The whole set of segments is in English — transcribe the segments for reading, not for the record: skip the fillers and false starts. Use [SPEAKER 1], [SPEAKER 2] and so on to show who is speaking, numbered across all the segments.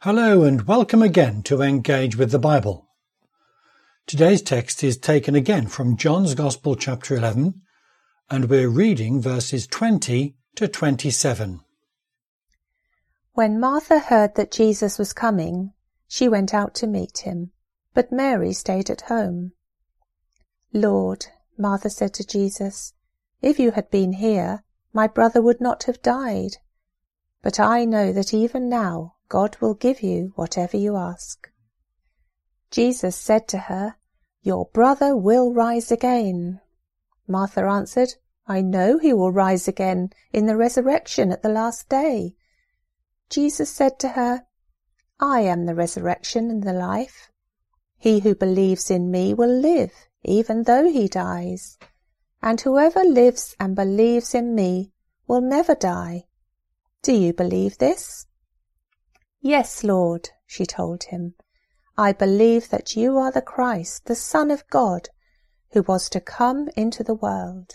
[SPEAKER 1] Hello and welcome again to Engage with the Bible. Today's text is taken again from John's Gospel chapter 11 and we're reading verses 20 to 27.
[SPEAKER 2] When Martha heard that Jesus was coming, she went out to meet him, but Mary stayed at home. "Lord," Martha said to Jesus, "if you had been here, my brother would not have died. But I know that even now God will give you whatever you ask." Jesus said to her, "Your brother will rise again." Martha answered, "I know he will rise again in the resurrection at the last day." Jesus said to her, "I am the resurrection and the life. He who believes in me will live, even though he dies. And whoever lives and believes in me will never die. Do you believe this?" "Yes, Lord," she told him. "I believe that you are the Christ, the Son of God, who was to come into the world."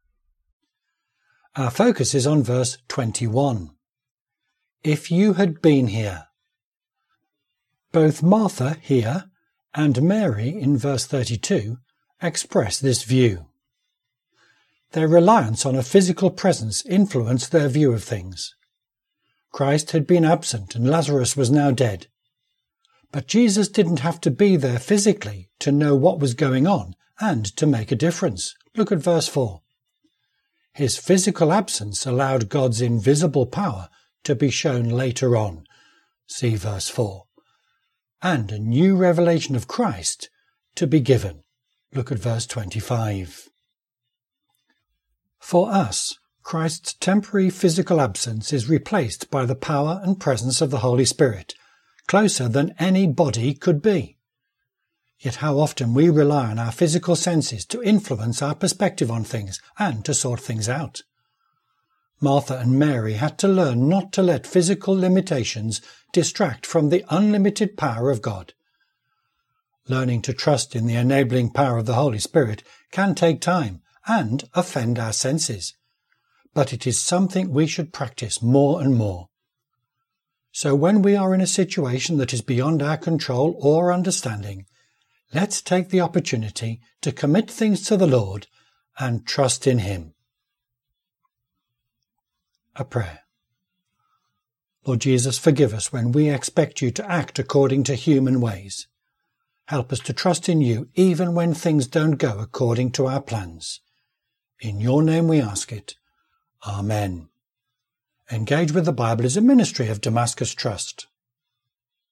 [SPEAKER 1] Our focus is on verse 21. If you had been here. Both Martha here and Mary in verse 32 express this view. Their reliance on a physical presence influenced their view of things. Christ had been absent and Lazarus was now dead. But Jesus didn't have to be there physically to know what was going on and to make a difference. Look at verse 4. His physical absence allowed God's invisible power to be shown later on. See verse 4. And a new revelation of Christ to be given. Look at verse 25. For us, Christ's temporary physical absence is replaced by the power and presence of the Holy Spirit, closer than any body could be. Yet how often we rely on our physical senses to influence our perspective on things and to sort things out. Martha and Mary had to learn not to let physical limitations distract from the unlimited power of God. Learning to trust in the enabling power of the Holy Spirit can take time and offend our senses. But it is something we should practice more and more. So when we are in a situation that is beyond our control or understanding, let's take the opportunity to commit things to the Lord and trust in Him. A prayer. Lord Jesus, forgive us when we expect you to act according to human ways. Help us to trust in you even when things don't go according to our plans. In your name we ask it. Amen. Engage with the Bible is a ministry of Damascus Trust.